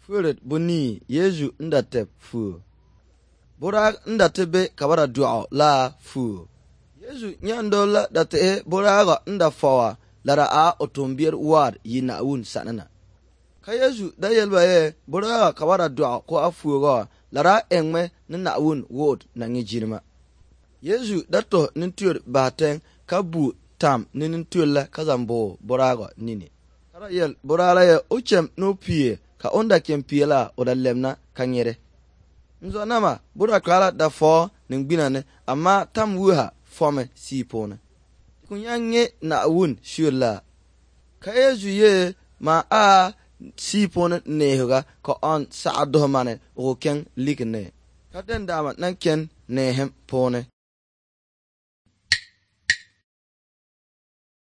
Furet buni Yesu ndate fu. Bora ndate be kabara du'a la fu. Yesu nyando la date bora ga nda fawa lara a otombir war yina un sanana. Ka Yesu da yelba ye bora ga kabara du'a ko afu ga lara engme na un word na ngijirma. Yesu dato nintur baten kabu tam nintulla kazambo bora ga nini. Kara yel bora la ye uchem no pie ka onda kempiela oda lemna kanyere. Nzo nama bura kala da fo ningbina ne amma tam wuha fome sipone. Kunyange na wun shula. Ka Yesu ye ma a sipone nehuga ka on saado mane o ken likne. Ka den dama nan ken nehem pone.